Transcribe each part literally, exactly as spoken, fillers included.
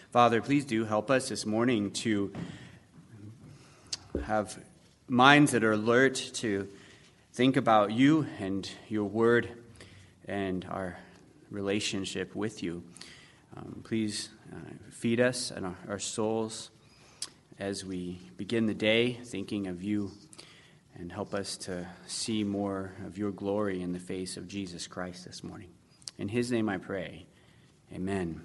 Father, please do help us this morning to have minds that are alert to think about you and your word and our relationship with you. Um, please uh, feed us and our, our souls as we begin the day thinking of you, and help us to see more of your glory in the face of Jesus Christ this morning. In his name I pray. Amen.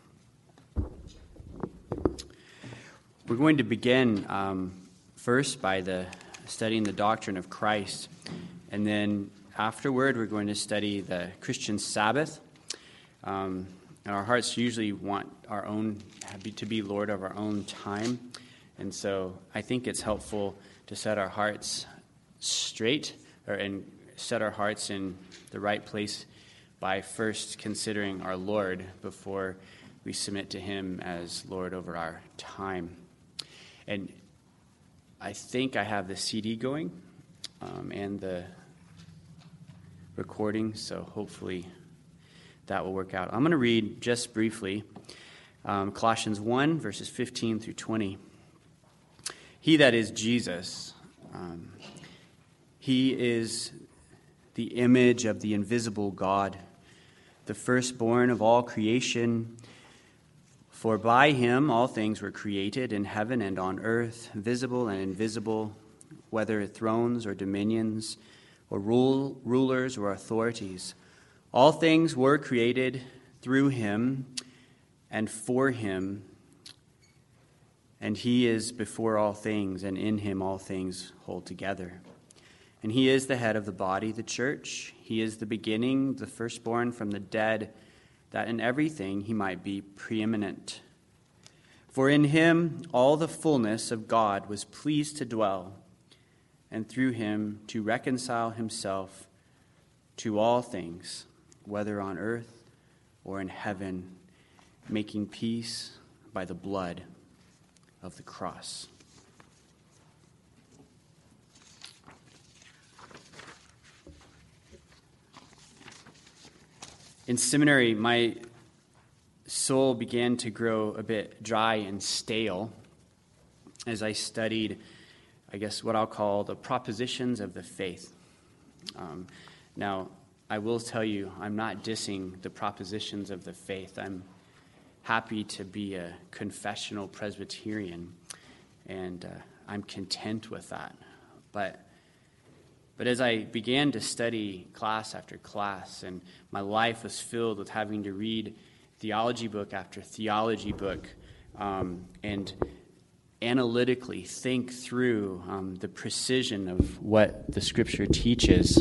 We're going to begin um, first by the studying the doctrine of Christ, and then afterward we're going to study the Christian Sabbath. Um, and our hearts usually want our own to be Lord of our own time, and so I think it's helpful to set our hearts straight or and set our hearts in the right place by first considering our Lord before we submit to him as Lord over our time. And I think I have the C D going um, and the recording, so hopefully that will work out. I'm going to read just briefly um, Colossians one, verses fifteen through twenty. He that is Jesus, um, he is the image of the invisible God, the firstborn of all creation. For by him all things were created in heaven and on earth, visible and invisible, whether thrones or dominions, or rule, rulers or authorities. All things were created through him and for him, and he is before all things, and in him all things hold together. And he is the head of the body, the church. He is the beginning, the firstborn from the dead, that in everything he might be preeminent. For in him all the fullness of God was pleased to dwell, and through him to reconcile himself to all things, whether on earth or in heaven, making peace by the blood of the cross. In seminary, my soul began to grow a bit dry and stale as I studied, I guess, what I'll call the propositions of the faith. Um, now, I will tell you, I'm not dissing the propositions of the faith. I'm happy to be a confessional Presbyterian, and uh, I'm content with that. But But as I began to study class after class, and my life was filled with having to read theology book after theology book, um, and analytically think through um, the precision of what the Scripture teaches,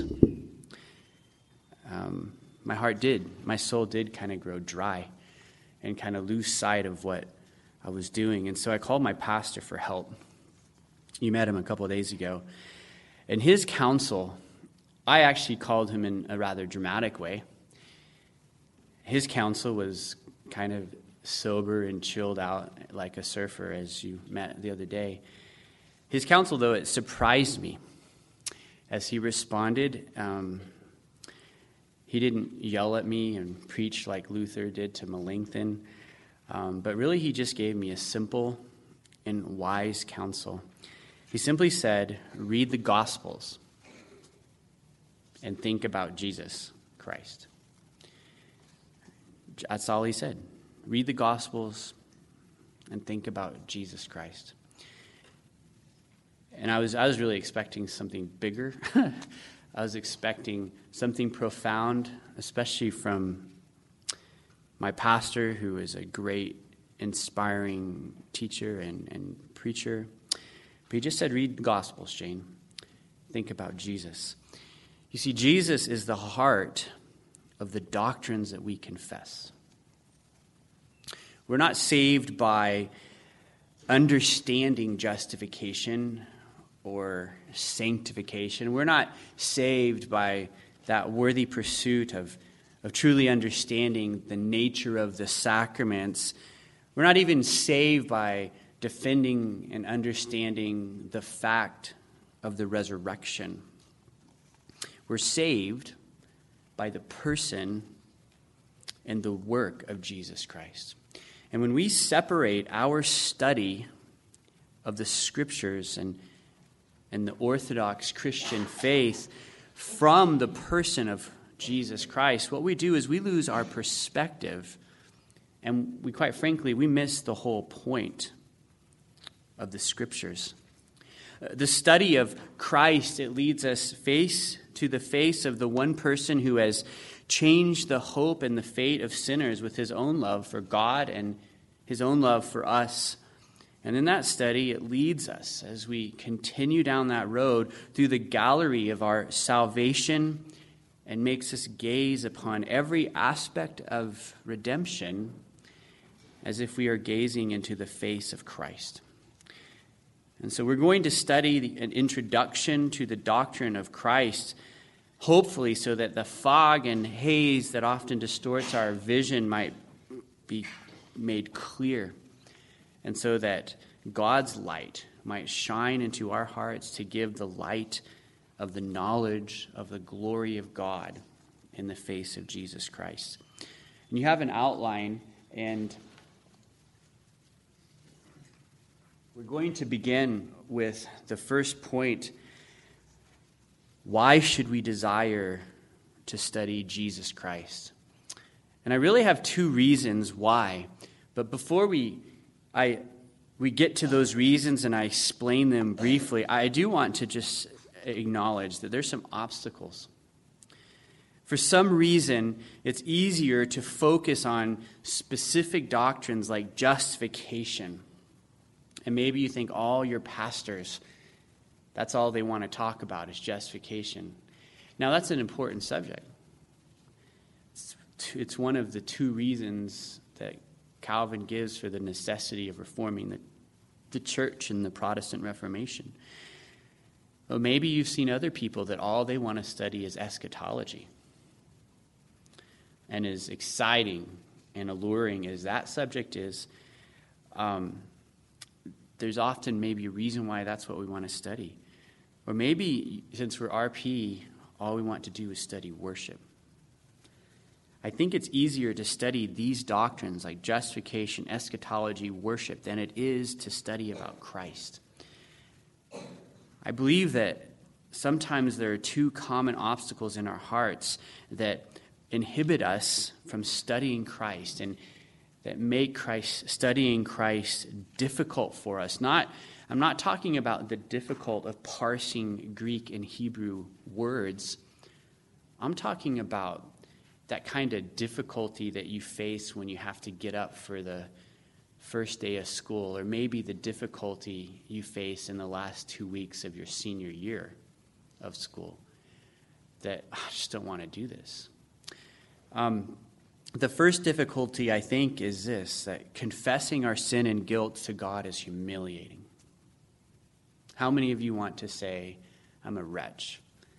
um, my heart did, my soul did kind of grow dry and kind of lose sight of what I was doing. And so I called my pastor for help. You met him a couple of days ago. And his counsel, I actually called him in a rather dramatic way. His counsel was kind of sober and chilled out like a surfer, as you met the other day. His counsel, though, it surprised me as he responded. Um, he didn't yell at me and preach like Luther did to Melanchthon, um, but really he just gave me a simple and wise counsel. He simply said, read the Gospels and think about Jesus Christ. That's all he said. Read the Gospels and think about Jesus Christ. And I was I was really expecting something bigger. I was expecting something profound, especially from my pastor, who is a great, inspiring teacher and, and preacher. He just said, read the Gospels, Shane. Think about Jesus. You see, Jesus is the heart of the doctrines that we confess. We're not saved by understanding justification or sanctification. We're not saved by that worthy pursuit of, of truly understanding the nature of the sacraments. We're not even saved by defending and understanding the fact of the resurrection. We're saved by the person and the work of Jesus Christ. And when we separate our study of the Scriptures and, and the Orthodox Christian faith from the person of Jesus Christ, what we do is we lose our perspective, and we, quite frankly, we miss the whole point of the Scriptures. The study of Christ, it leads us face to the face of the one person who has changed the hope and the fate of sinners with his own love for God and his own love for us. And in that study, it leads us as we continue down that road through the gallery of our salvation and makes us gaze upon every aspect of redemption as if we are gazing into the face of Christ. And so we're going to study the, an introduction to the doctrine of Christ, hopefully so that the fog and haze that often distorts our vision might be made clear, and so that God's light might shine into our hearts to give the light of the knowledge of the glory of God in the face of Jesus Christ. And you have an outline, and we're going to begin with the first point. Why should we desire to study Jesus Christ? And I really have two reasons why. But before we I we get to those reasons and I explain them briefly, I do want to just acknowledge that there's some obstacles. For some reason, it's easier to focus on specific doctrines like justification. And maybe you think all your pastors, that's all they want to talk about is justification. Now, that's an important subject. It's, it's one of the two reasons that Calvin gives for the necessity of reforming the, the church in the Protestant Reformation. But maybe you've seen other people that all they want to study is eschatology. And as exciting and alluring as that subject is, um, there's often maybe a reason why that's what we want to study. Or maybe, since we're R P, all we want to do is study worship. I think it's easier to study these doctrines like justification, eschatology, worship, than it is to study about Christ. I believe that sometimes there are two common obstacles in our hearts that inhibit us from studying Christ and that make Christ, studying Christ difficult for us. Not, I'm not talking about the difficult of parsing Greek and Hebrew words. I'm talking about that kind of difficulty that you face when you have to get up for the first day of school, or maybe the difficulty you face in the last two weeks of your senior year of school, that I just don't want to do this. Um, the first difficulty, I think, is this, that confessing our sin and guilt to God is humiliating. How many of you want to say, I'm a wretch?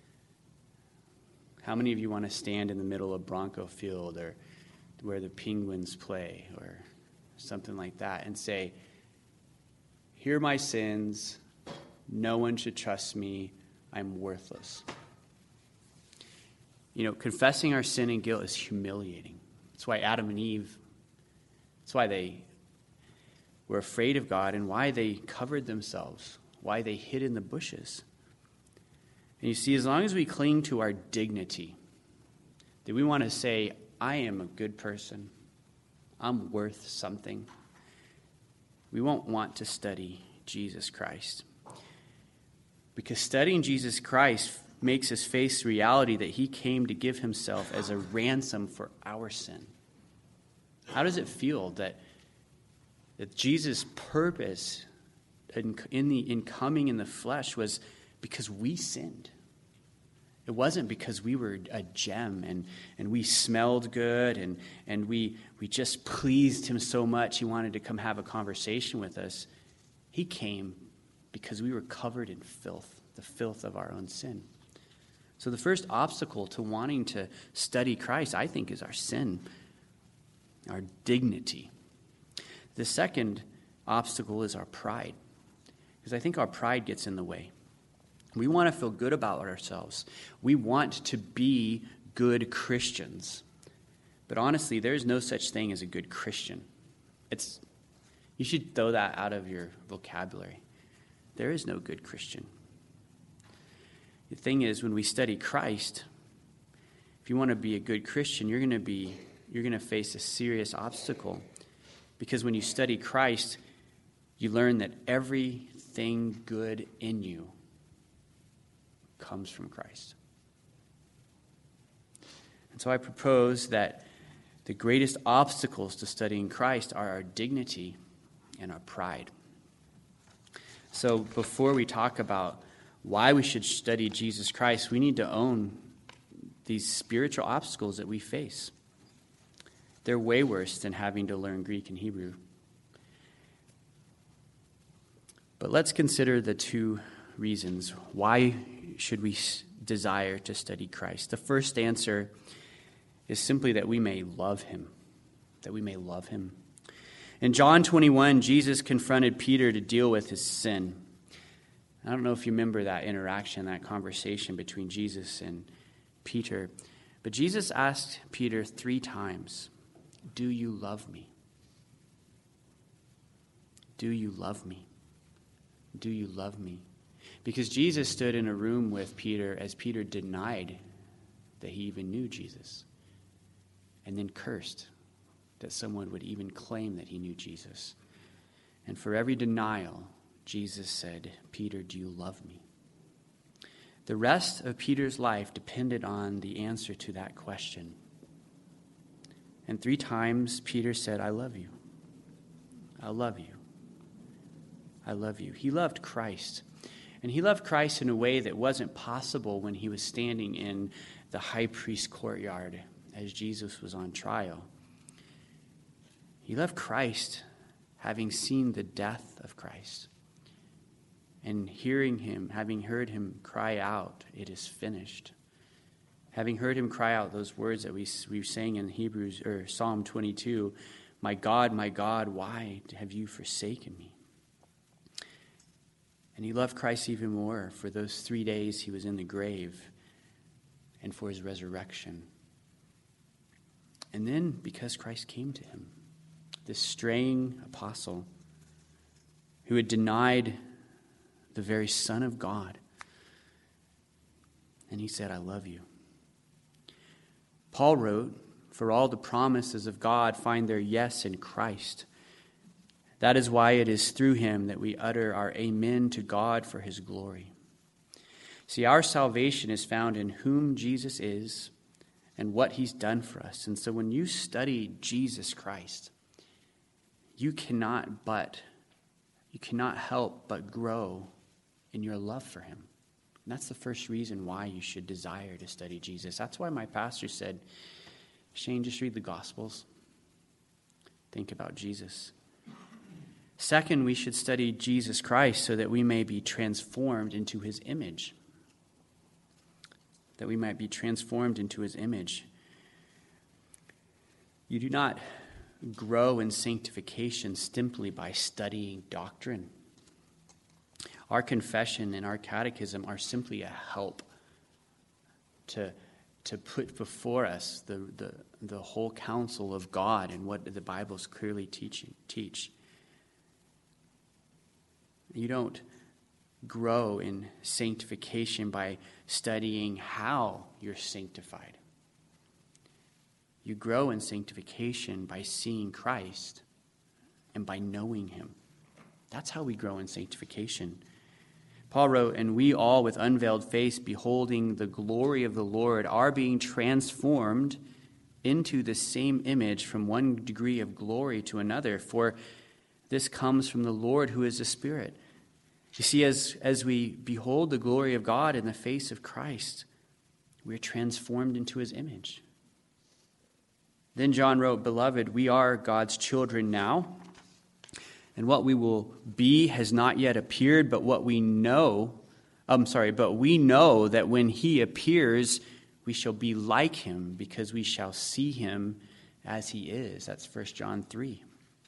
How many of you want to stand in the middle of Bronco Field or where the Penguins play or something like that and say, here are my sins, no one should trust me, I'm worthless? You know, confessing our sin and guilt is humiliating. That's why Adam and Eve, that's why they were afraid of God and why they covered themselves, why they hid in the bushes. And you see, as long as we cling to our dignity, that we want to say, I am a good person, I'm worth something, we won't want to study Jesus Christ. Because studying Jesus Christ makes us face the reality that he came to give himself as a ransom for our sin. How does it feel that, that Jesus' purpose in, in, the, in coming in the flesh was because we sinned? It wasn't because we were a gem and, and we smelled good and, and we, we just pleased him so much he wanted to come have a conversation with us. He came because we were covered in filth, the filth of our own sin. So the first obstacle to wanting to study Christ, I think, is our sin, our dignity. The second obstacle is our pride, because I think our pride gets in the way. We want to feel good about ourselves. We want to be good Christians. But honestly, there is no such thing as a good Christian. It's you should throw that out of your vocabulary. There is no good Christian. The thing is, when we study Christ, if you want to be a good Christian, you're going to be you're going to face a serious obstacle. Because when you study Christ, you learn that everything good in you comes from Christ. And so I propose that the greatest obstacles to studying Christ are our dignity and our pride. So before we talk about why we should study Jesus Christ, we need to own these spiritual obstacles that we face. They're way worse than having to learn Greek and Hebrew. But let's consider the two reasons. Why should we desire to study Christ? The first answer is simply that we may love him, that we may love him. In John twenty-one, Jesus confronted Peter to deal with his sin. I don't know if you remember that interaction, that conversation between Jesus and Peter. But Jesus asked Peter three times, "Do you love me? Do you love me? Do you love me?" Because Jesus stood in a room with Peter as Peter denied that he even knew Jesus, and then cursed that someone would even claim that he knew Jesus. And for every denial, Jesus said, "Peter, do you love me?" The rest of Peter's life depended on the answer to that question. And three times Peter said, "I love you. I love you. I love you." He loved Christ. And he loved Christ in a way that wasn't possible when he was standing in the high priest's courtyard as Jesus was on trial. He loved Christ having seen the death of Christ and hearing him, having heard him cry out, "It is finished." Having heard him cry out those words that we we sang in Hebrews or Psalm twenty-two, "My God, my God, why have you forsaken me?" And he loved Christ even more for those three days he was in the grave and for his resurrection. And then because Christ came to him, this straying apostle who had denied the very Son of God, and he said, "I love you." Paul wrote, "For all the promises of God find their yes in Christ. That is why it is through him that we utter our amen to God for his glory." See, our salvation is found in whom Jesus is and what he's done for us. And so when you study Jesus Christ, you cannot but, you cannot help but grow in your love for him. And that's the first reason why you should desire to study Jesus. That's why my pastor said, "Shane, just read the Gospels. Think about Jesus." Second, we should study Jesus Christ so that we may be transformed into his image. That we might be transformed into his image. You do not grow in sanctification simply by studying doctrine. Our confession and our catechism are simply a help to, to put before us the, the, the whole counsel of God and what the Bible is clearly teaching, teach. You don't grow in sanctification by studying how you're sanctified. You grow in sanctification by seeing Christ and by knowing him. That's how we grow in sanctification. Paul wrote, "And we all with unveiled face, beholding the glory of the Lord, are being transformed into the same image from one degree of glory to another. For this comes from the Lord who is the Spirit." You see, as, as we behold the glory of God in the face of Christ, we're transformed into his image. Then John wrote, "Beloved, we are God's children now, and what we will be has not yet appeared, but what we know, I'm sorry, but we know that when he appears, we shall be like him, because we shall see him as he is." That's First John three.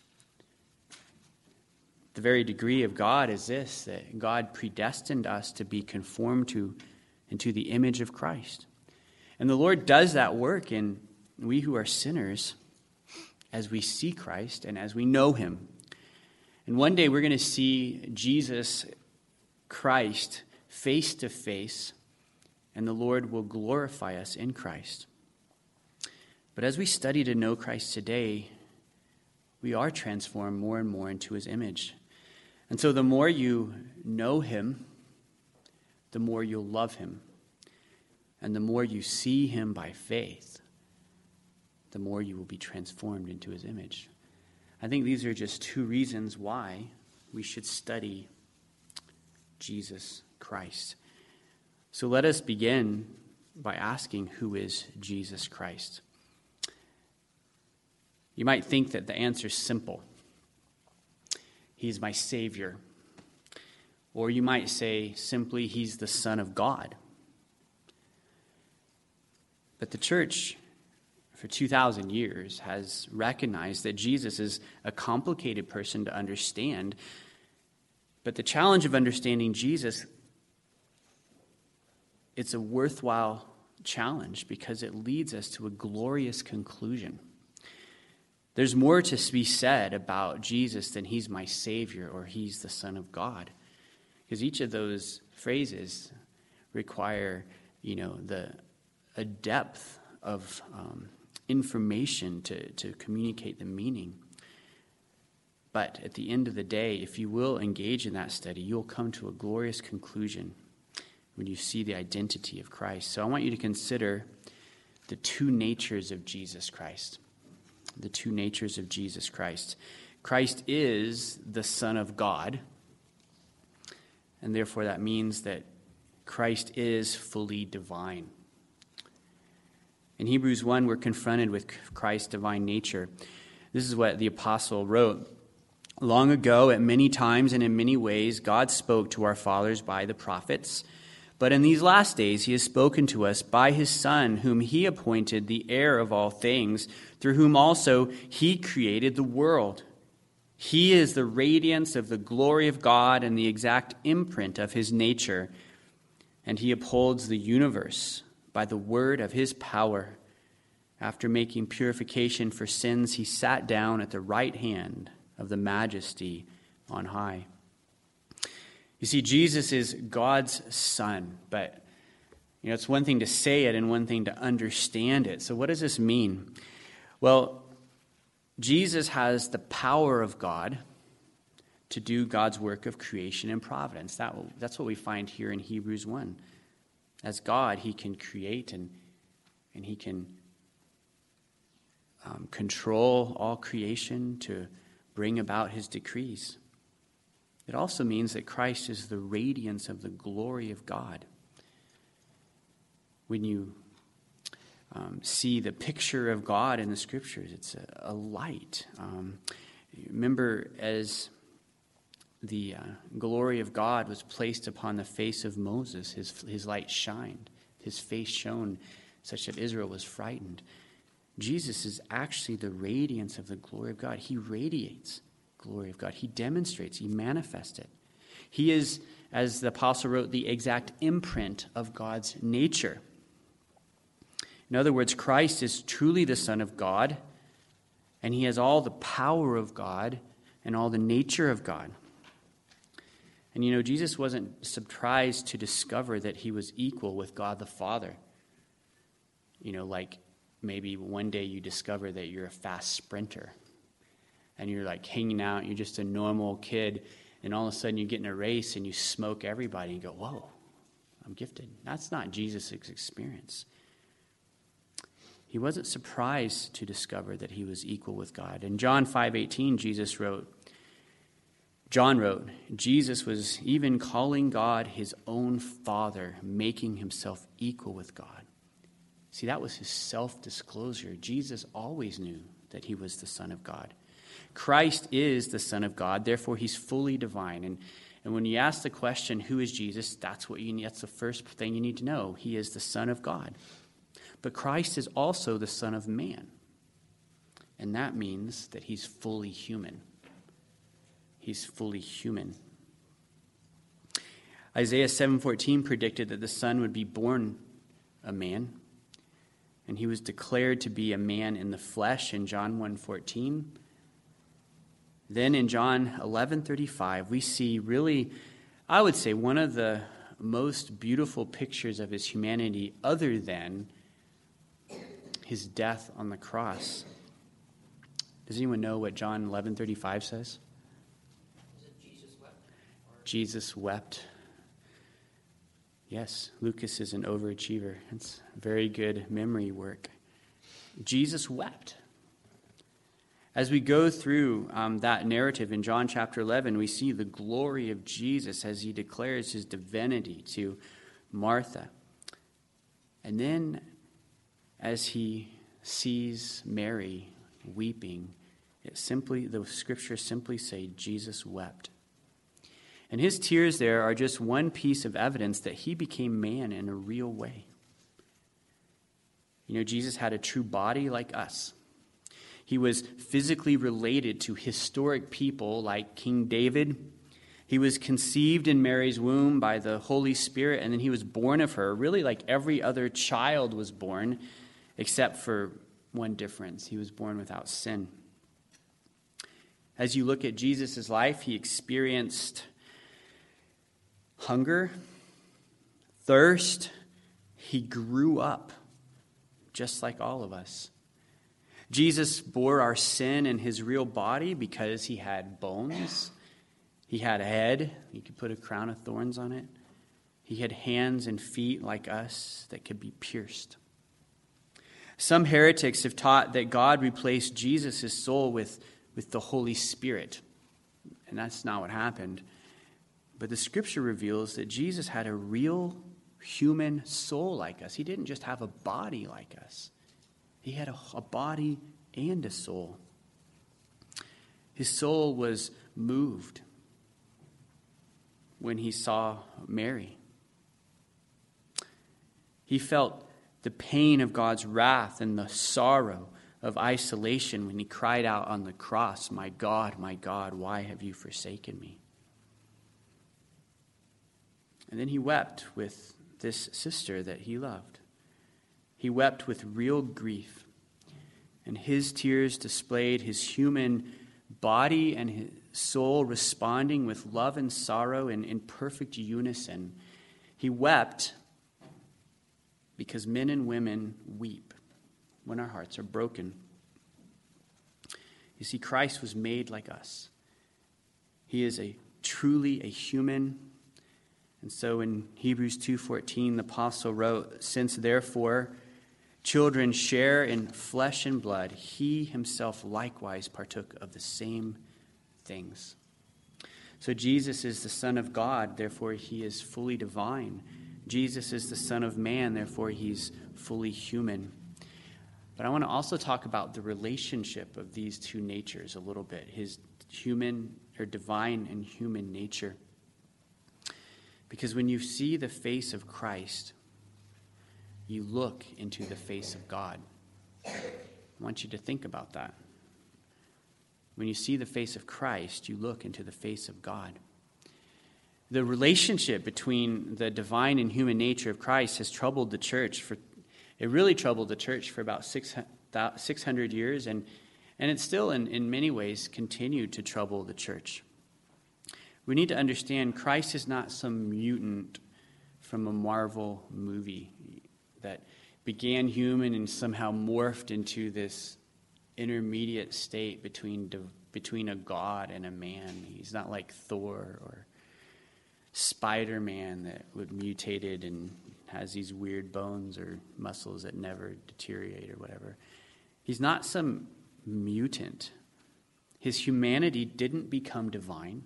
The very degree of God is this, that God predestined us to be conformed to into the image of Christ. And the Lord does that work in we who are sinners. as we see Christ and as we know him. And one day we're going to see Jesus Christ face to face, and the Lord will glorify us in Christ. But as we study to know Christ today, we are transformed more and more into his image. And so the more you know him, the more you'll love him. And the more you see him by faith, the more you will be transformed into his image. I think these are just two reasons why we should study Jesus Christ. So let us begin by asking, who is Jesus Christ? You might think that the answer is simple. He's my Savior. Or you might say simply, he's the Son of God. But the church, for two thousand years, has recognized that Jesus is a complicated person to understand. But the challenge of understanding Jesus, it's a worthwhile challenge because it leads us to a glorious conclusion. There's more to be said about Jesus than he's my Savior or he's the Son of God. Because each of those phrases require, you know, the a depth of um, information to, to communicate the meaning. But at the end of the day, if you will engage in that study, you'll come to a glorious conclusion when you see the identity of Christ. So I want you to consider the two natures of Jesus Christ. The two natures of Jesus Christ. Christ is the Son of God, and therefore that means that Christ is fully divine. In Hebrews one, we're confronted with Christ's divine nature. This is what the apostle wrote. Long ago, at many times and in many ways, God spoke to our fathers by the prophets. But in these last days, he has spoken to us by his Son, whom he appointed the heir of all things, through whom also he created the world. He is the radiance of the glory of God and the exact imprint of his nature, and he upholds the universe by the word of his power. After making purification for sins, he sat down at the right hand of the Majesty on high. You see, Jesus is God's Son, but you know, it's one thing to say it and one thing to understand it. So what does this mean? Well, Jesus has the power of God to do God's work of creation and providence. That, that's what we find here in Hebrews one. As God, he can create and, and he can um, control all creation to bring about his decrees. It also means that Christ is the radiance of the glory of God. When you um, see the picture of God in the Scriptures, it's a, a light. Um, remember, as the uh, glory of God was placed upon the face of Moses, his, his light shined. His face shone such that Israel was frightened. Jesus is actually the radiance of the glory of God. He radiates glory of God. He demonstrates, he manifests it. He is, as the apostle wrote, the exact imprint of God's nature. In other words, Christ is truly the Son of God, and he has all the power of God and all the nature of God. And you know, Jesus wasn't surprised to discover that he was equal with God the Father. You know, like maybe one day you discover that you're a fast sprinter. And you're like hanging out, you're just a normal kid, and all of a sudden you get in a race and you smoke everybody and you go, whoa, I'm gifted. That's not Jesus' experience. He wasn't surprised to discover that he was equal with God. In John five eighteen, Jesus wrote, John wrote, Jesus was even calling God his own Father, making himself equal with God. See, that was his self-disclosure. Jesus always knew that he was the Son of God. Christ is the Son of God, therefore he's fully divine. And, and when you ask the question, who is Jesus, that's what you need, that's the first thing you need to know. He is the Son of God. But Christ is also the Son of Man. And that means that he's fully human. He's fully human. Isaiah seven fourteen predicted that the Son would be born a man. and he was declared to be a man in the flesh in John one fourteen. Then in John eleven thirty-five, we see really, I would say, one of the most beautiful pictures of his humanity other than his death on the cross. Does anyone know what John eleven thirty-five says? Is it Jesus wept? Or... Jesus wept. Yes, Lucas is an overachiever. It's very good memory work. Jesus wept. As we go through um, that narrative in John chapter eleven, we see the glory of Jesus as he declares his divinity to Martha. And then as he sees Mary weeping, it simply, the scriptures simply say, Jesus wept. And his tears there are just one piece of evidence that he became man in a real way. You know, Jesus had a true body like us. He was physically related to historic people like King David. He was conceived in Mary's womb by the Holy Spirit, and then he was born of her, really like every other child was born, except for one difference. He was born without sin. As you look at Jesus' life, he experienced hunger, thirst. He grew up just like all of us. Jesus bore our sin in his real body because he had bones. He had a head. You could put a crown of thorns on it. He had hands and feet like us that could be pierced. Some heretics have taught that God replaced Jesus' soul with, with the Holy Spirit. And that's not what happened. But the scripture reveals that Jesus had a real human soul like us. He didn't just have a body like us. He had a, a body and a soul. His soul was moved when he saw Mary. He felt the pain of God's wrath and the sorrow of isolation when he cried out on the cross, "My God, my God, why have you forsaken me?" And then he wept with this sister that he loved. He wept with real grief, and his tears displayed his human body and his soul responding with love and sorrow in, in perfect unison. He wept because men and women weep when our hearts are broken. You see, Christ was made like us. He is a truly a human. And so in Hebrews two fourteen, the apostle wrote, "Since therefore children share in flesh and blood, he himself likewise partook of the same things." So Jesus is the Son of God, therefore he is fully divine. Jesus is the Son of Man, therefore he's fully human. But I want to also talk about the relationship of these two natures a little bit, his human or divine and human nature. Because when you see the face of Christ, you look into the face of God. I want you to think about that. When you see the face of Christ, you look into the face of God. The relationship between the divine and human nature of Christ has troubled the church. For It really troubled the church for about six hundred years, and, and it still, in, in many ways, continued to trouble the church. We need to understand Christ is not some mutant from a Marvel movie that began human and somehow morphed into this intermediate state between between a god and a man. He's not like Thor or Spider-Man that would mutated and has these weird bones or muscles that never deteriorate or whatever. He's not some mutant. His humanity didn't become divine,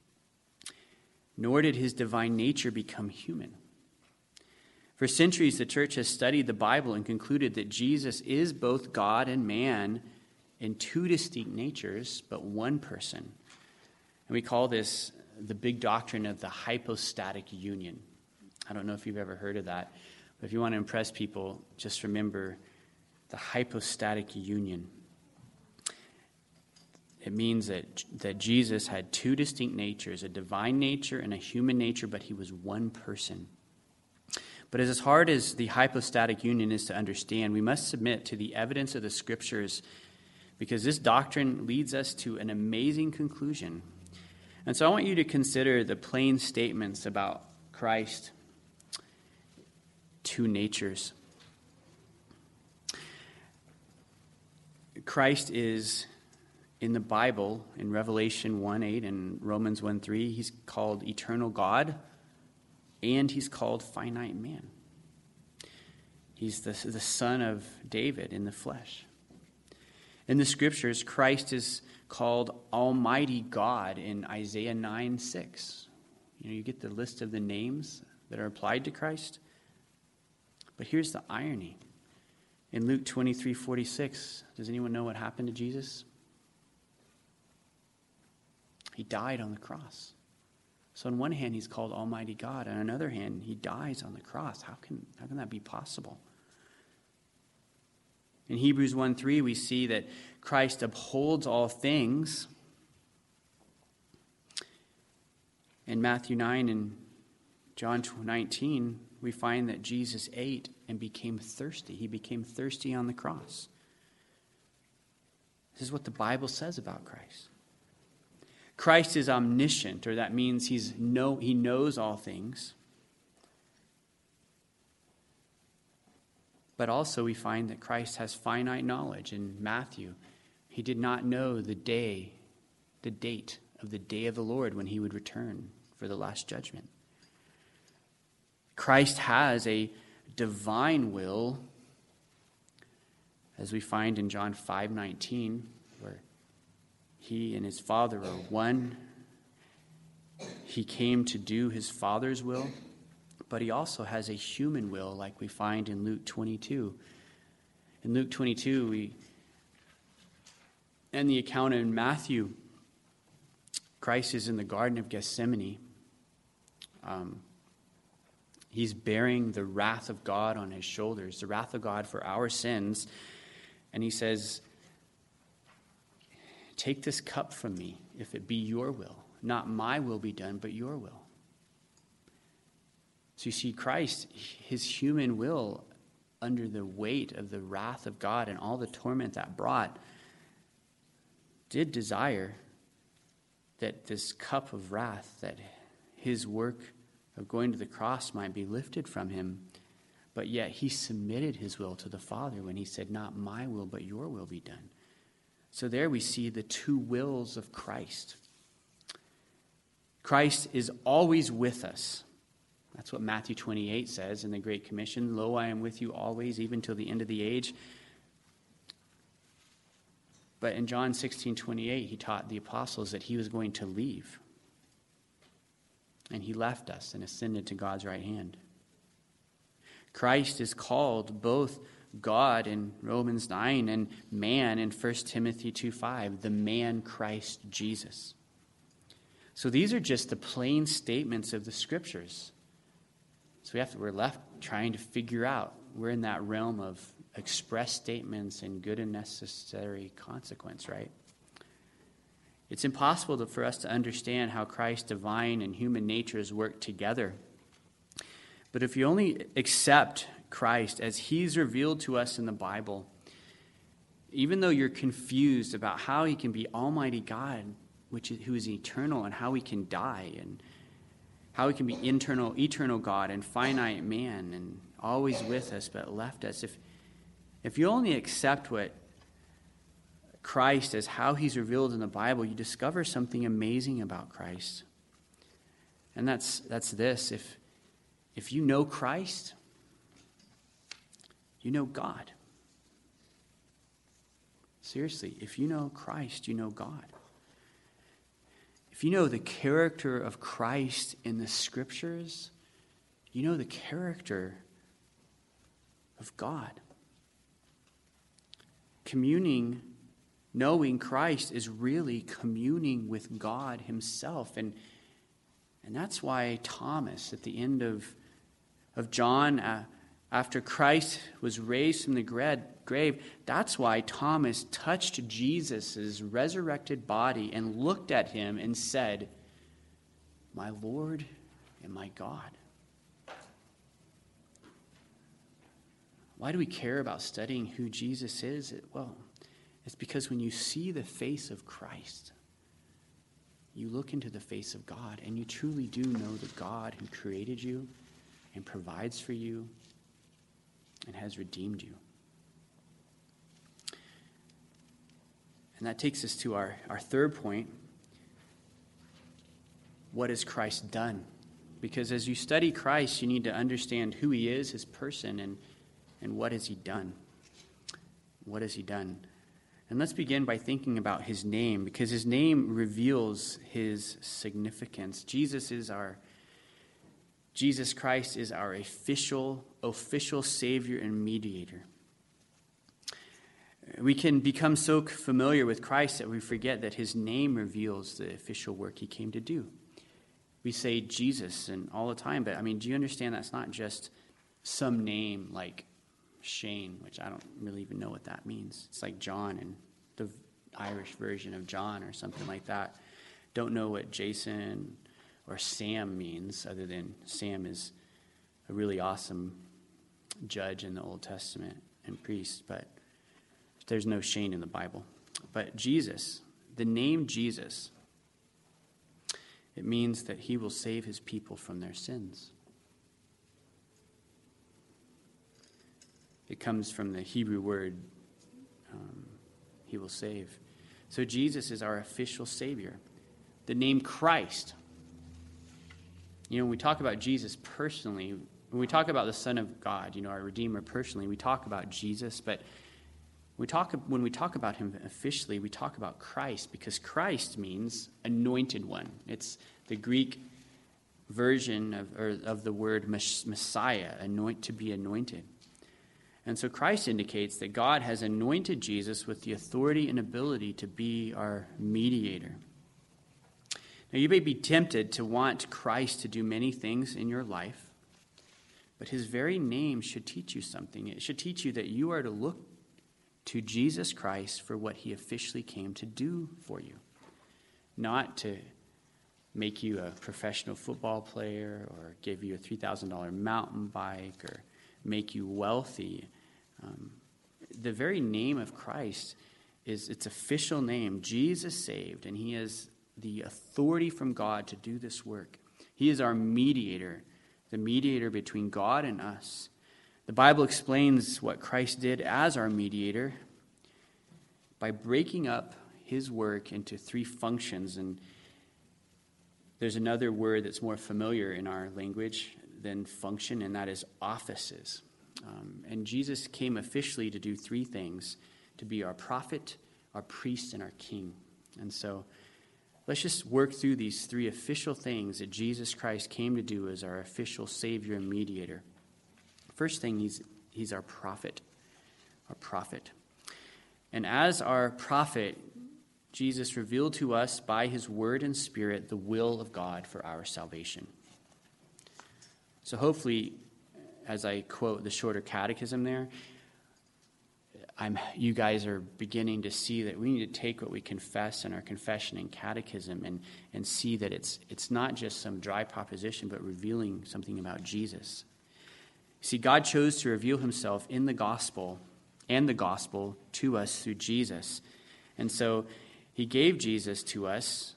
nor did his divine nature become human. For centuries, the church has studied the Bible and concluded that Jesus is both God and man in two distinct natures, but one person. And we call this the big doctrine of the hypostatic union. I don't know if you've ever heard of that, but if you want to impress people, just remember the hypostatic union. It means that, that Jesus had two distinct natures, a divine nature and a human nature, but he was one person. But as hard as the hypostatic union is to understand, we must submit to the evidence of the Scriptures, because this doctrine leads us to an amazing conclusion. And so I want you to consider the plain statements about Christ, two natures. Christ is, in the Bible, in Revelation one eight and Romans one three, he's called eternal God, and he's called finite man. He's the, the son of David in the flesh. In the Scriptures, Christ is called Almighty God in Isaiah nine six. You know, you get the list of the names that are applied to Christ. But here's the irony. In Luke twenty-three forty-six, does anyone know what happened to Jesus? He died on the cross. So on one hand, he's called Almighty God. On another hand, he dies on the cross. How can, how can that be possible? In Hebrews one three, we see that Christ upholds all things. In Matthew nine and John nineteen, we find that Jesus ate and became thirsty. He became thirsty on the cross. This is what the Bible says about Christ. Christ is omniscient, or that means he's know, he knows all things. But also we find that Christ has finite knowledge. In Matthew, he did not know the day, the date of the day of the Lord when he would return for the last judgment. Christ has a divine will, as we find in John five nineteen, where he and his Father are one. He came to do his Father's will, but he also has a human will, like we find in Luke twenty-two. In Luke twenty-two, we and the account in Matthew, Christ is in the Garden of Gethsemane. Um, he's bearing the wrath of God on his shoulders, the wrath of God for our sins. And he says, "Take this cup from me, if it be your will. Not my will be done, but your will." So you see, Christ, his human will, under the weight of the wrath of God and all the torment that brought, did desire that this cup of wrath, that his work of going to the cross might be lifted from him. But yet he submitted his will to the Father when he said, "Not my will, but your will be done." So there we see the two wills of Christ. Christ is always with us. That's what Matthew twenty-eight says in the Great Commission. "Lo, I am with you always, even till the end of the age." But in John sixteen twenty-eight, he taught the apostles that he was going to leave. And he left us and ascended to God's right hand. Christ is called both God in Romans nine and man in First Timothy two five, the man Christ Jesus. So these are just the plain statements of the Scriptures. So we have to, we're left trying to figure out. We're in that realm of express statements and good and necessary consequence, right? It's impossible to, for us to understand how Christ's divine and human natures work together. But if you only accept Christ as he's revealed to us in the Bible, even though you're confused about how he can be Almighty God, which is, who is eternal, and how he can die, and how he can be eternal, eternal God and finite man, and always with us but left us. If, if you only accept what Christ as how he's revealed in the Bible, you discover something amazing about Christ. And that's that's this. If if you know Christ, you know God. Seriously, if you know Christ, you know God. If you know the character of Christ in the Scriptures, you know the character of God. Communing, knowing Christ is really communing with God himself. And, and that's why Thomas, at the end of, of John, uh, after Christ was raised from the grave, that's why Thomas touched Jesus' resurrected body and looked at him and said, "My Lord and my God." Why do we care about studying who Jesus is? Well, it's because when you see the face of Christ, you look into the face of God, and you truly do know the God who created you and provides for you and has redeemed you. And that takes us to our, our third point. What has Christ done? Because as you study Christ, you need to understand who he is, his person, and, and what has he done. What has he done? And let's begin by thinking about his name, because his name reveals his significance. Jesus is our Jesus Christ is our official, official Savior and mediator. We can become so familiar with Christ that we forget that his name reveals the official work he came to do. We say Jesus and all the time, but I mean, do you understand that's not just some name like Shane, which I don't really even know what that means. It's like John and the Irish version of John or something like that. Don't know what Jason or Sam means, other than Sam is a really awesome judge in the Old Testament and priest, but there's no Shane in the Bible. But Jesus, the name Jesus, it means that he will save his people from their sins. It comes from the Hebrew word, um, he will save. So Jesus is our official Savior. The name Christ, you know, when we talk about Jesus personally, when we talk about the Son of God, you know, our Redeemer personally, we talk about Jesus, but we talk when we talk about him officially, we talk about Christ, because Christ means anointed one. It's the Greek version of, or, of the word Messiah, anoint, to be anointed. And so Christ indicates that God has anointed Jesus with the authority and ability to be our mediator. Now, you may be tempted to want Christ to do many things in your life, but his very name should teach you something. It should teach you that you are to look to Jesus Christ for what he officially came to do for you, not to make you a professional football player or give you a three thousand dollars mountain bike or make you wealthy. Um, the very name of Christ is its official name. Jesus saved, and he has the authority from God to do this work. He is our mediator, the mediator between God and us. The Bible explains what Christ did as our mediator by breaking up his work into three functions. And there's another word that's more familiar in our language than function, and that is offices. Um, and Jesus came officially to do three things: to be our prophet, our priest, and our king. And so let's just work through these three official things that Jesus Christ came to do as our official Savior and mediator. First thing, he's he's our prophet, our prophet. And as our prophet, Jesus revealed to us by his word and spirit the will of God for our salvation. So hopefully, as I quote the shorter catechism there, I'm, you guys are beginning to see that we need to take what we confess in our confession and catechism and, and see that it's it's not just some dry proposition, but revealing something about Jesus. See, God chose to reveal himself in the gospel and the gospel to us through Jesus. And so he gave Jesus to us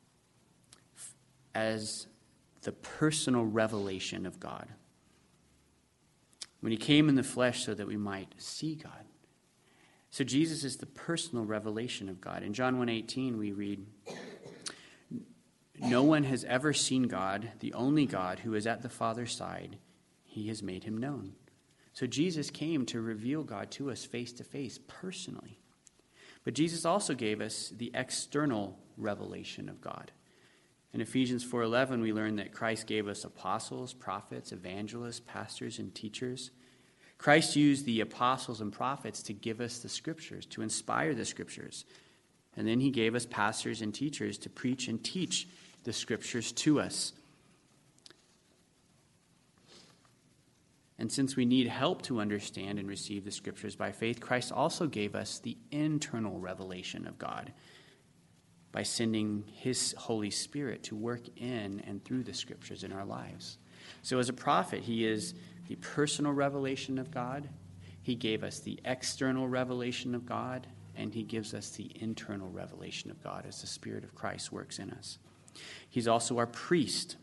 as the personal revelation of God. When he came in the flesh so that we might see God. So Jesus is the personal revelation of God. In John one eighteen we read, "No one has ever seen God, the only God who is at the Father's side. He has made him known." So Jesus came to reveal God to us face to face, personally. But Jesus also gave us the external revelation of God. In Ephesians four eleven, we learn that Christ gave us apostles, prophets, evangelists, pastors, and teachers. Christ used the apostles and prophets to give us the scriptures, to inspire the scriptures. And then he gave us pastors and teachers to preach and teach the scriptures to us. And since we need help to understand and receive the scriptures by faith, Christ also gave us the internal revelation of God by sending his Holy Spirit to work in and through the scriptures in our lives. So as a prophet, he is the personal revelation of God. He gave us the external revelation of God, and he gives us the internal revelation of God as the Spirit of Christ works in us. He's also our priest,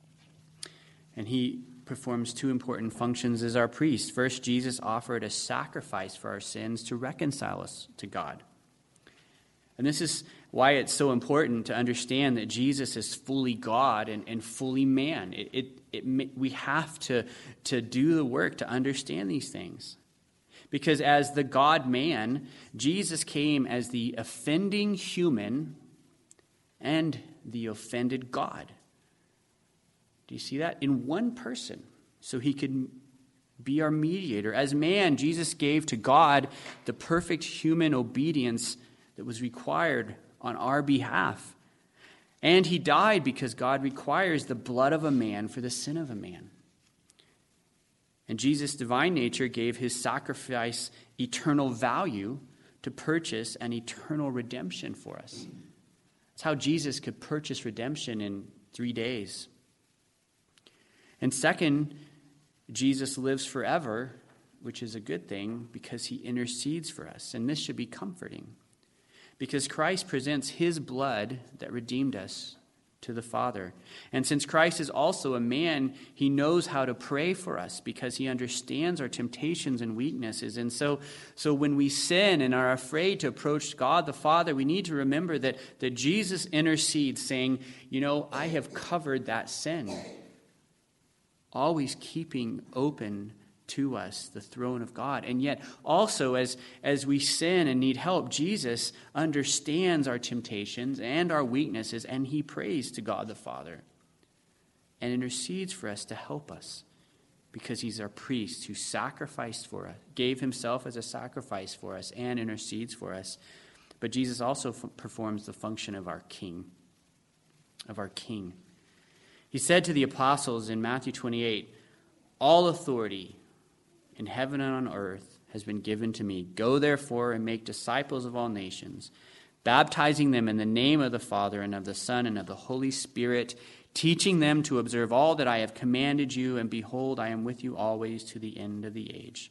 and he performs two important functions as our priest. First, Jesus offered a sacrifice for our sins to reconcile us to God. And this is why it's so important to understand that Jesus is fully God and, and fully man. It, it, it, we have to, to do the work to understand these things. Because as the God-man, Jesus came as the offending human and the offended God. Do you see that? In one person, so he could be our mediator. As man, Jesus gave to God the perfect human obedience that was required on our behalf. And he died because God requires the blood of a man for the sin of a man. And Jesus' divine nature gave his sacrifice eternal value to purchase an eternal redemption for us. That's how Jesus could purchase redemption in three days. And second, Jesus lives forever, which is a good thing because he intercedes for us. And this should be comforting because Christ presents his blood that redeemed us to the Father. And since Christ is also a man, he knows how to pray for us because he understands our temptations and weaknesses. And so, so when we sin and are afraid to approach God the Father, we need to remember that, that Jesus intercedes saying, you know, I have covered that sin. Always keeping open to us the throne of God. And yet also as, as we sin and need help, Jesus understands our temptations and our weaknesses, and he prays to God the Father and intercedes for us to help us because he's our priest who sacrificed for us, gave himself as a sacrifice for us, and intercedes for us. But Jesus also f- performs the function of our king, of our king. He said to the apostles in Matthew twenty-eight, all authority in heaven and on earth has been given to me. Go therefore and make disciples of all nations, baptizing them in the name of the Father and of the Son and of the Holy Spirit, teaching them to observe all that I have commanded you, and behold, I am with you always to the end of the age.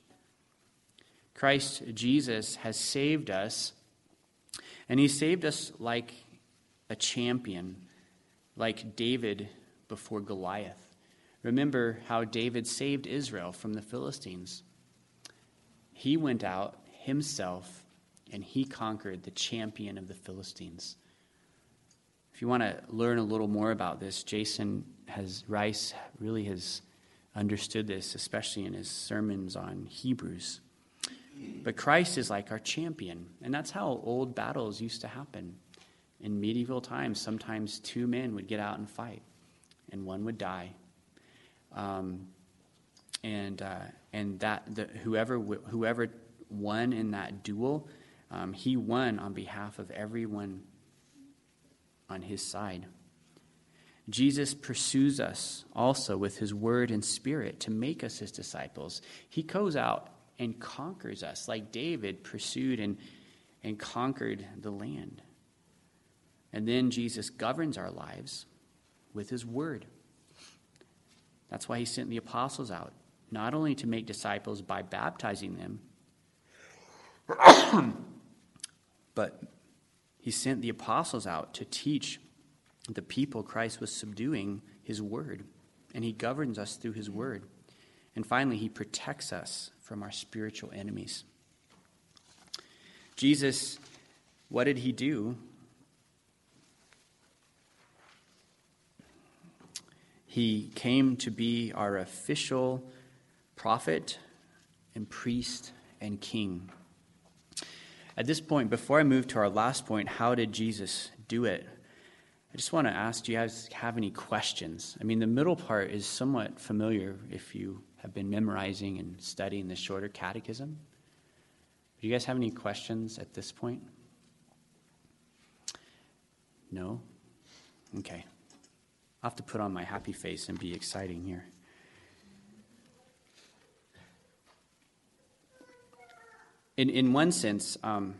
Christ Jesus has saved us, and he saved us like a champion, like David before Goliath. Remember how David saved Israel from the Philistines. He went out himself and he conquered the champion of the Philistines. If you want to learn a little more about this, Jason has Rice really has understood this, especially in his sermons on Hebrews. But Christ is like our champion, and that's how old battles used to happen. In medieval times, sometimes two men would get out and fight, and one would die. Um, and uh, and that the, whoever whoever won in that duel, um, he won on behalf of everyone on his side. Jesus pursues us also with his word and spirit to make us his disciples. He goes out and conquers us like David pursued and, and conquered the land. And then Jesus governs our lives with his word. That's why he sent the apostles out, not only to make disciples by baptizing them, but he sent the apostles out to teach the people Christ was subduing his word, and he governs us through his word. And finally, he protects us from our spiritual enemies. Jesus, what did he do? He came to be our official prophet and priest and king. At this point, before I move to our last point, how did Jesus do it? I just want to ask, do you guys have any questions? I mean, the middle part is somewhat familiar if you have been memorizing and studying the shorter catechism. Do you guys have any questions at this point? No? Okay. I'll have to put on my happy face and be exciting here. In in one sense, um,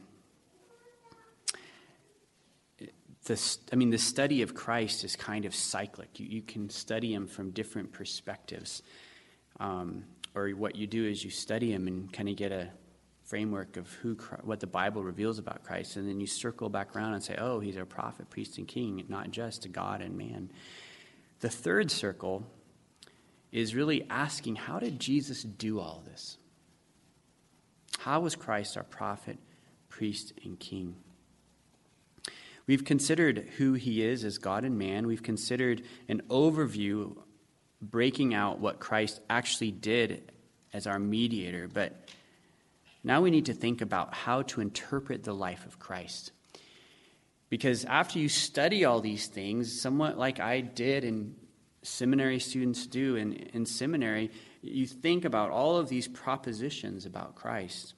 the I mean, the study of Christ is kind of cyclic. You, you can study him from different perspectives. Um, or what you do is you study him and kind of get a framework of who, what the Bible reveals about Christ, and then you circle back around and say, oh, he's our prophet, priest, and king, not just a God and man. The third circle is really asking, how did Jesus do all this? How was Christ our prophet, priest, and king? We've considered who he is as God and man. We've considered an overview breaking out what Christ actually did as our mediator. But now we need to think about how to interpret the life of Christ. Because after you study all these things, somewhat like I did and seminary students do in, in seminary, you think about all of these propositions about Christ.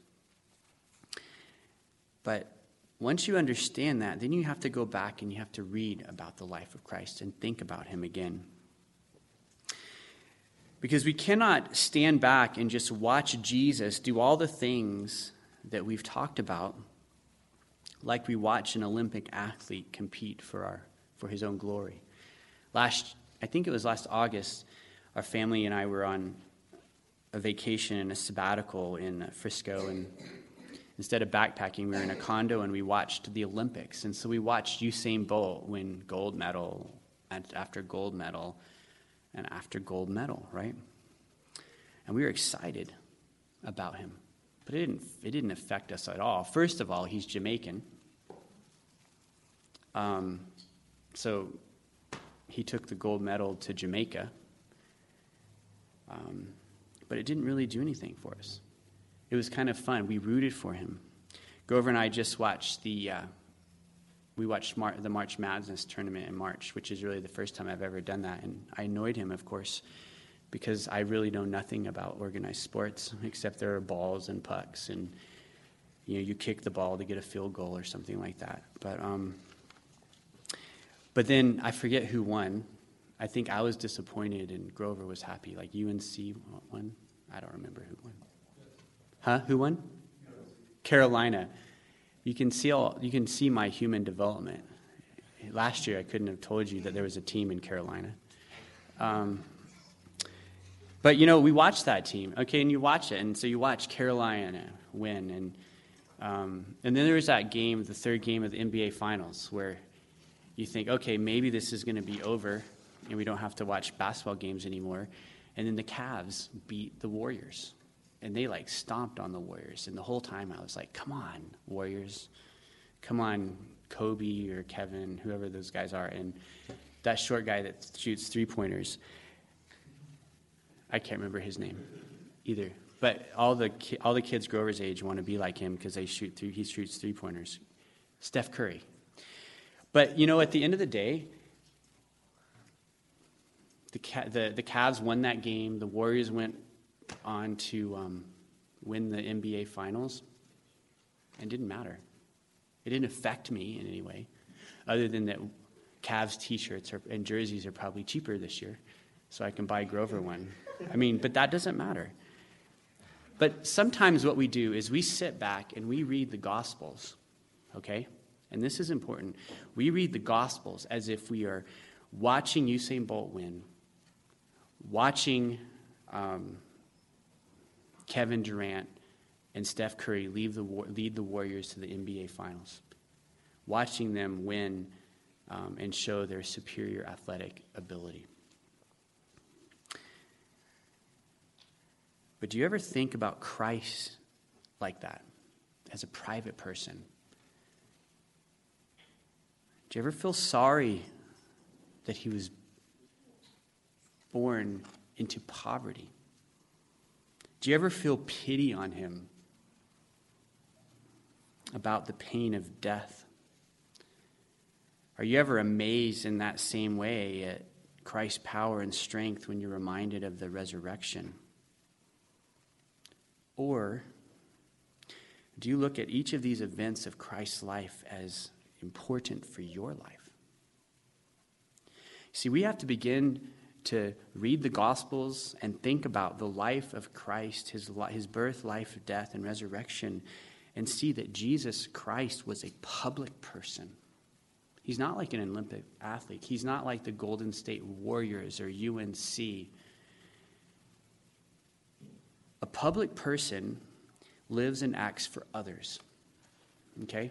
But once you understand that, then you have to go back and you have to read about the life of Christ and think about him again. Because we cannot stand back and just watch Jesus do all the things that we've talked about like we watch an Olympic athlete compete for our for his own glory. Last, I think it was last August, our family and I were on a vacation and a sabbatical in Frisco, and instead of backpacking, we were in a condo and we watched the Olympics. And so we watched Usain Bolt win gold medal after gold medal and after gold medal, right? And we were excited about him. But it didn't, it didn't affect us at all. First of all, he's Jamaican. Um, so he took the gold medal to Jamaica. Um, but it didn't really do anything for us. It was kind of fun. We rooted for him. Grover and I just watched the uh, we watched Mar- the March Madness tournament in March, which is really the first time I've ever done that. And I annoyed him, of course, because I really know nothing about organized sports except there are balls and pucks, and you know you kick the ball to get a field goal or something like that. But um, but then I forget who won. I think I was disappointed, and Grover was happy. Like U N C won. I don't remember who won. Huh? Who won? Carolina. You can see all. You can see my human development. Last year, I couldn't have told you that there was a team in Carolina. Um, but you know, we watched that team. Okay, and you watch it, and so you watch Carolina win, and um, and then there was that game, the third game of the N B A Finals, where you think, okay, maybe this is going to be over, and we don't have to watch basketball games anymore. And then the Cavs beat the Warriors. And they, like, stomped on the Warriors. And the whole time I was like, come on, Warriors. Come on, Kobe or Kevin, whoever those guys are. And that short guy that shoots three-pointers, I can't remember his name either. But all the ki- all the kids Grover's age want to be like him because they shoot three, he shoots three-pointers. Steph Curry. But, you know, at the end of the day, the the, the Cavs won that game. The Warriors went on to um, win the N B A Finals, and it didn't matter. It didn't affect me in any way, other than that Cavs t-shirts are, and jerseys are probably cheaper this year, so I can buy Grover one. I mean, but that doesn't matter. But sometimes what we do is we sit back and we read the Gospels, okay? And this is important. We read the Gospels as if we are watching Usain Bolt win, watching um, Kevin Durant and Steph Curry lead the, lead the Warriors to the N B A Finals, watching them win um, and show their superior athletic ability. But do you ever think about Christ like that, as a private person? Do you ever feel sorry that he was born into poverty? Do you ever feel pity on him about the pain of death? Are you ever amazed in that same way at Christ's power and strength when you're reminded of the resurrection? Or do you look at each of these events of Christ's life as important for your life? See, we have to begin to read the Gospels and think about the life of Christ, his, his birth, life, death, and resurrection, and see that Jesus Christ was a public person. He's not like an Olympic athlete. He's not like the Golden State Warriors or U N C. A public person lives and acts for others. Okay?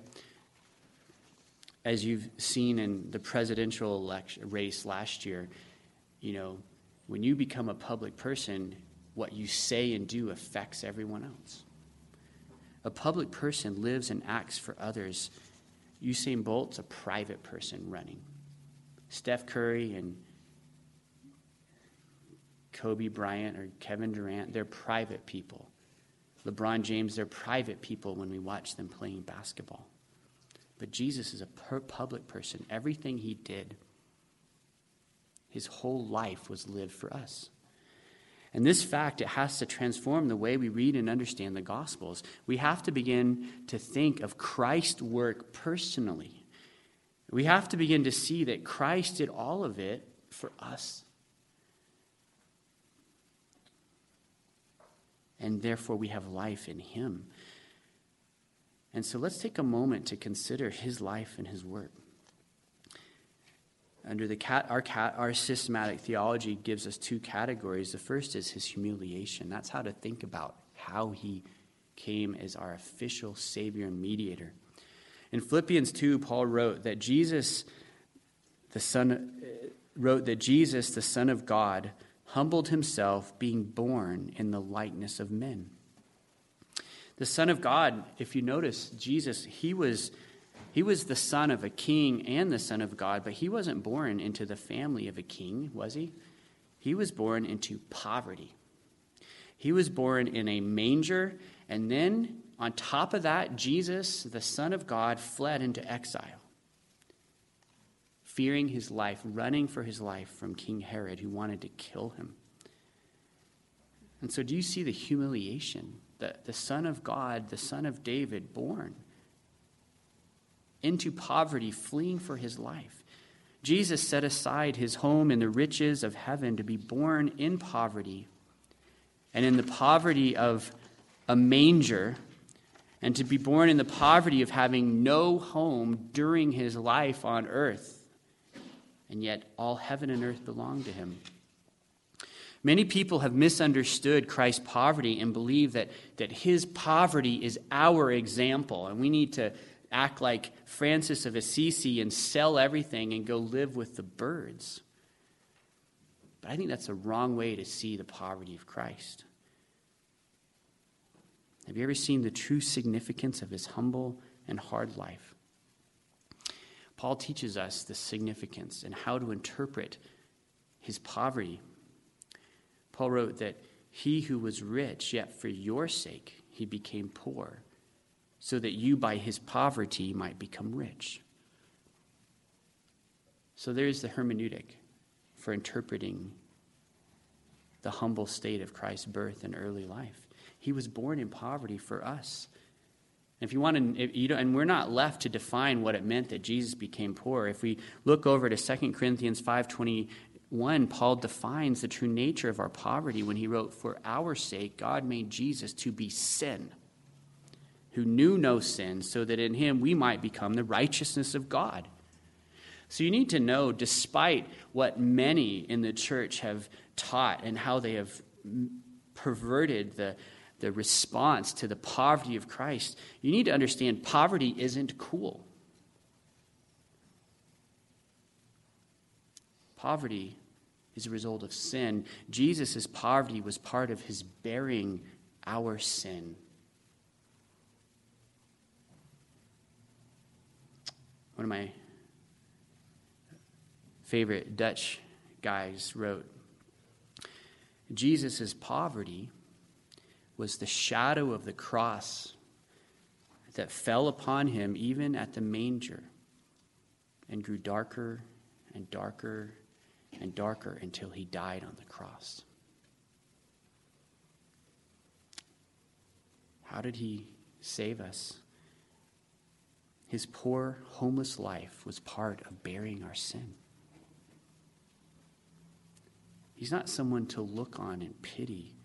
As you've seen in the presidential election race last year, you know, when you become a public person, what you say and do affects everyone else. A public person lives and acts for others. Usain Bolt's a private person running. Steph Curry and Kobe Bryant or Kevin Durant, they're private people. LeBron James, they're private people when we watch them playing basketball. But Jesus is a per- public person. Everything he did, his whole life was lived for us. And this fact, it has to transform the way we read and understand the Gospels. We have to begin to think of Christ's work personally. We have to begin to see that Christ did all of it for us. And therefore we have life in him. And so let's take a moment to consider his life and his work. Under the cat, our cat, our systematic theology gives us two categories. The first is his humiliation. That's how to think about how he came as our official Savior and mediator. In Philippians two, Paul wrote that Jesus, the Son, wrote that Jesus, the Son of God, humbled himself, being born in the likeness of men. The Son of God, if you notice, Jesus, he was he was the son of a king and the Son of God, but he wasn't born into the family of a king, was he? He was born into poverty. He was born in a manger, and then on top of that, Jesus, the Son of God, fled into exile, fearing his life, running for his life from King Herod, who wanted to kill him. And so do you see the humiliation? The, the Son of God, the Son of David, born into poverty, fleeing for his life. Jesus set aside his home in the riches of heaven to be born in poverty, and in the poverty of a manger, and to be born in the poverty of having no home during his life on earth. And yet all heaven and earth belong to him. Many people have misunderstood Christ's poverty and believe that, that his poverty is our example, and we need to act like Francis of Assisi and sell everything and go live with the birds. But I think that's a wrong way to see the poverty of Christ. Have you ever seen the true significance of his humble and hard life? Paul teaches us the significance and how to interpret his poverty. Paul wrote that he who was rich, yet for your sake he became poor, so that you by his poverty might become rich. So there's the hermeneutic for interpreting the humble state of Christ's birth and early life. He was born in poverty for us. And if you want to, if you don't, and we're not left to define what it meant that Jesus became poor. If we look over to Second Corinthians five twenty-one, Paul defines the true nature of our poverty when he wrote, "For our sake God made Jesus to be sin, who knew no sin, so that in him we might become the righteousness of God." So you need to know, despite what many in the church have taught and how they have perverted the, the response to the poverty of Christ, you need to understand poverty isn't cool. Poverty is a result of sin. Jesus' poverty was part of his bearing our sin. One of my favorite Dutch guys wrote, Jesus' poverty was the shadow of the cross that fell upon him even at the manger and grew darker and darker and darker until he died on the cross. How did he save us? His poor, homeless life was part of bearing our sin. He's not someone to look on and pity.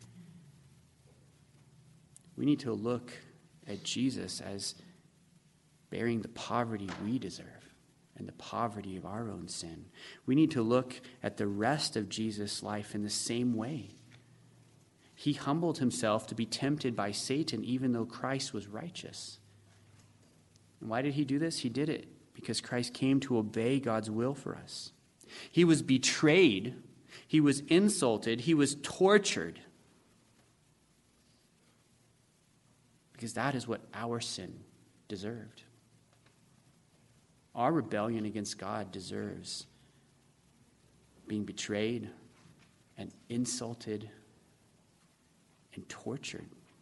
We need to look at Jesus as bearing the poverty we deserve and the poverty of our own sin. We need to look at the rest of Jesus' life in the same way. He humbled himself to be tempted by Satan, even though Christ was righteous. And why did he do this? He did it because Christ came to obey God's will for us. He was betrayed. He was insulted. He was tortured. Because that is what our sin deserved. Our rebellion against God deserves being betrayed and insulted and tortured.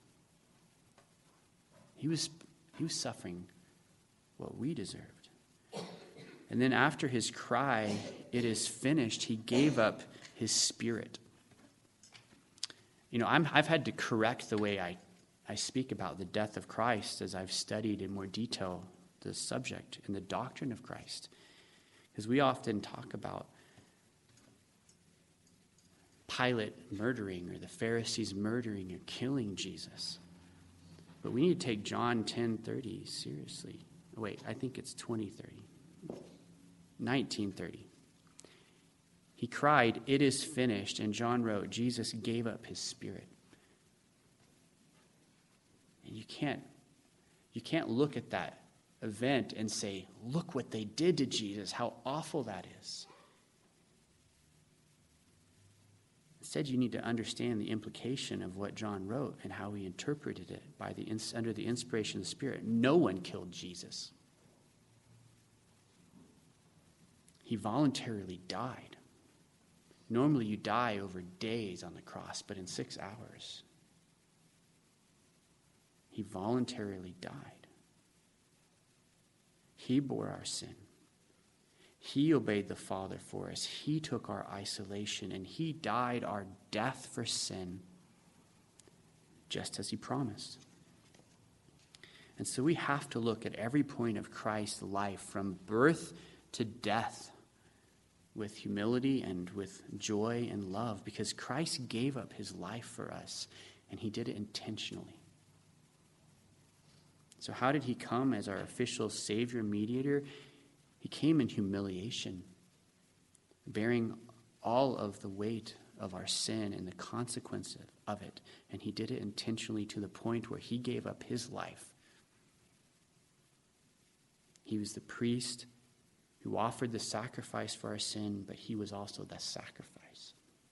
He was, he was suffering what we deserved. And then after his cry, "It is finished," he gave up his spirit. You know, I'm, I've had to correct the way I, I speak about the death of Christ as I've studied in more detail the subject and the doctrine of Christ. Because we often talk about Pilate murdering or the Pharisees murdering or killing Jesus. But we need to take John ten thirty seriously. Wait, I think it's twenty thirty. nineteen thirty. He cried, "It is finished." And John wrote, Jesus gave up his spirit. And you can't, you can't look at that event and say, look what they did to Jesus, how awful that is. Instead, you need to understand the implication of what John wrote and how he interpreted it by the under the inspiration of the Spirit. No one killed Jesus. He voluntarily died. Normally you die over days on the cross, but in six hours. He voluntarily died. He bore our sin. He obeyed the Father for us. He took our isolation, and he died our death for sin, just as he promised. And so we have to look at every point of Christ's life, from birth to death, with humility and with joy and love, because Christ gave up his life for us, and he did it intentionally. So how did he come as our official Savior, mediator? He came in humiliation, bearing all of the weight of our sin and the consequences of it. And he did it intentionally to the point where he gave up his life. He was the priest who offered the sacrifice for our sin, but he was also the sacrifice.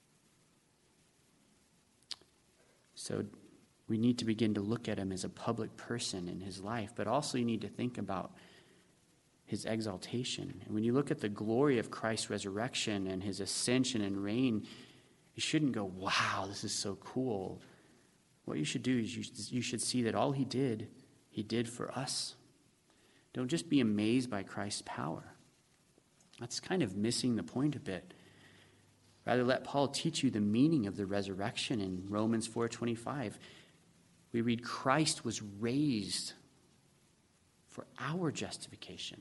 So we need to begin to look at him as a public person in his life, but also you need to think about his exaltation. And when you look at the glory of Christ's resurrection and his ascension and reign, you shouldn't go, wow, this is so cool. What you should do is you, you should see that all he did, he did for us. Don't just be amazed by Christ's power. That's kind of missing the point a bit. Rather, let Paul teach you the meaning of the resurrection in Romans four twenty-five. We read, Christ was raised for our justification.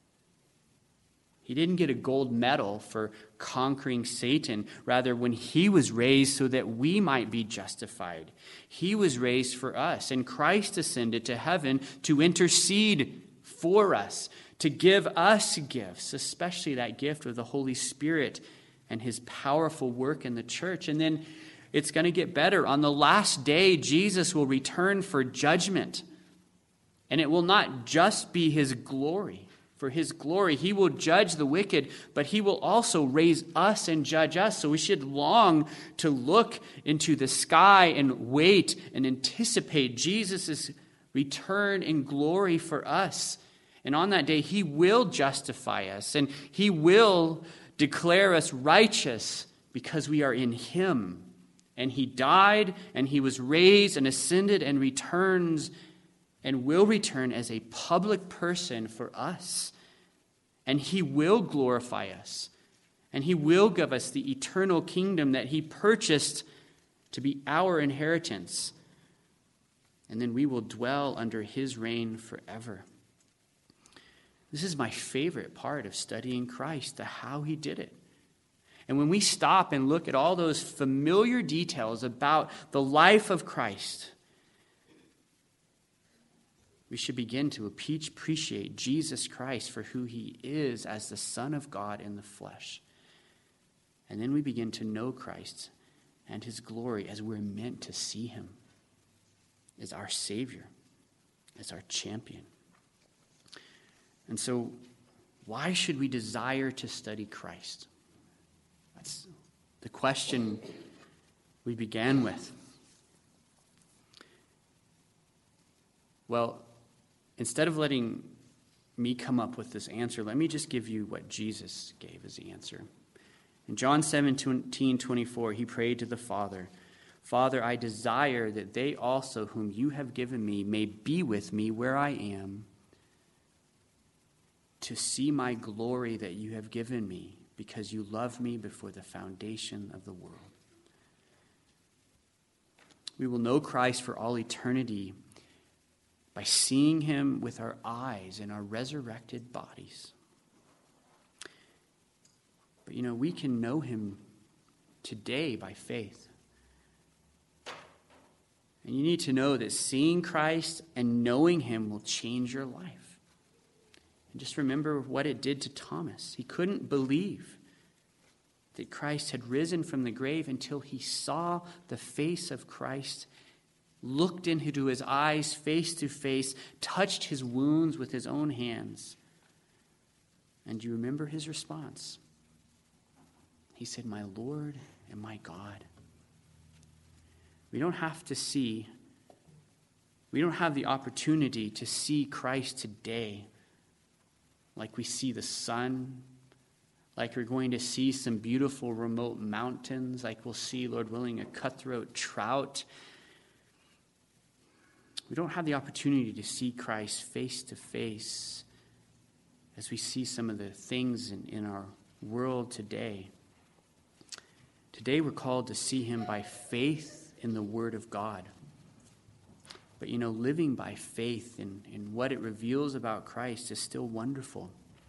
He didn't get a gold medal for conquering Satan. Rather, when he was raised so that we might be justified, he was raised for us. And Christ ascended to heaven to intercede for us, to give us gifts, especially that gift of the Holy Spirit and his powerful work in the church. And then it's going to get better. On the last day, Jesus will return for judgment. And it will not just be his glory. For his glory, he will judge the wicked, but he will also raise us and judge us. So we should long to look into the sky and wait and anticipate Jesus' return in glory for us. And on that day, he will justify us, and he will declare us righteous because we are in him. And he died, and he was raised and ascended and returns and will return as a public person for us. And he will glorify us. And he will give us the eternal kingdom that he purchased to be our inheritance. And then we will dwell under his reign forever. This is my favorite part of studying Christ, the how he did it. And when we stop and look at all those familiar details about the life of Christ, we should begin to appreciate Jesus Christ for who he is as the Son of God in the flesh. And then we begin to know Christ and his glory as we're meant to see him, as our Savior, as our champion. And so, why should we desire to study Christ? That's the question we began with. Well, instead of letting me come up with this answer, let me just give you what Jesus gave as the answer. In John seventeen twenty-four, he prayed to the Father, "Father, I desire that they also whom you have given me may be with me where I am, to see my glory that you have given me, because you loved me before the foundation of the world." We will know Christ for all eternity by seeing him with our eyes in our resurrected bodies. But you know, we can know him today by faith. And you need to know that seeing Christ and knowing him will change your life. And just remember what it did to Thomas. He couldn't believe that Christ had risen from the grave until he saw the face of Christ, looked into his eyes face to face, touched his wounds with his own hands. And you remember his response. He said, "My Lord and my God." We don't have to see, we don't have the opportunity to see Christ today like we see the sun, like we're going to see some beautiful remote mountains, like we'll see, Lord willing, a cutthroat trout. We don't have the opportunity to see Christ face to face as we see some of the things in, in our world today. Today we're called to see him by faith in the Word of God. But you know, living by faith in, in what it reveals about Christ is still wonderful.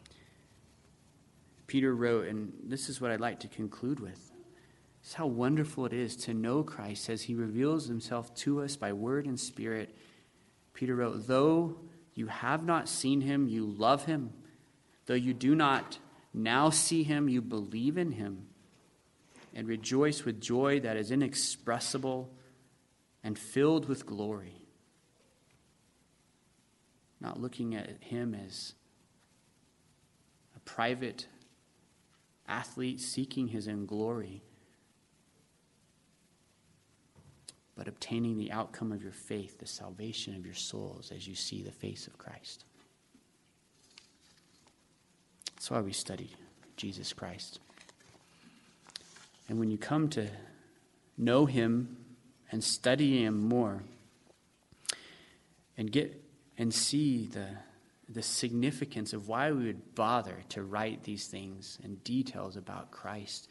Peter wrote, and this is what I'd like to conclude with. This is how wonderful it is to know Christ as he reveals himself to us by word and spirit. Peter wrote, "Though you have not seen him, you love him. Though you do not now see him, you believe in him and rejoice with joy that is inexpressible and filled with glory." Not looking at him as a private athlete seeking his own glory, but obtaining the outcome of your faith, the salvation of your souls as you see the face of Christ. That's why we study Jesus Christ. And when you come to know him and study him more and get and see the the significance of why we would bother to write these things and details about Christ,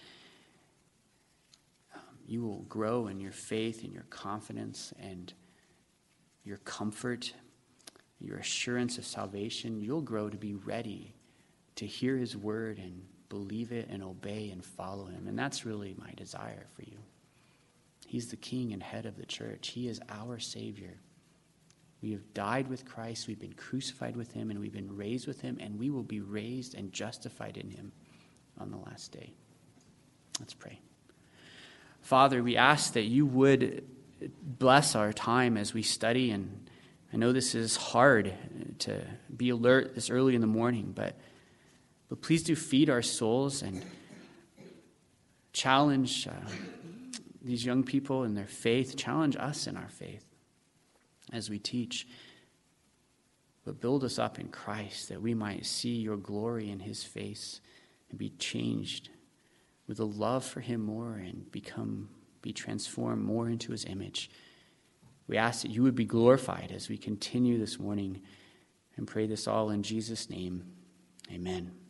um, you will grow in your faith and your confidence and your comfort, your assurance of salvation. You'll grow to be ready to hear his word and believe it and obey and follow him. And that's really my desire for you. He's the king and head of the church. He is our Savior. We have died with Christ, we've been crucified with him, and we've been raised with him, and we will be raised and justified in him on the last day. Let's pray. Father, we ask that you would bless our time as we study, and I know this is hard to be alert this early in the morning, but, but please do feed our souls and challenge uh, these young people in their faith, challenge us in our faith as we teach, but build us up in Christ that we might see your glory in his face and be changed with a love for him more and become, be transformed more into his image. We ask that you would be glorified as we continue this morning and pray this all in Jesus' name. Amen.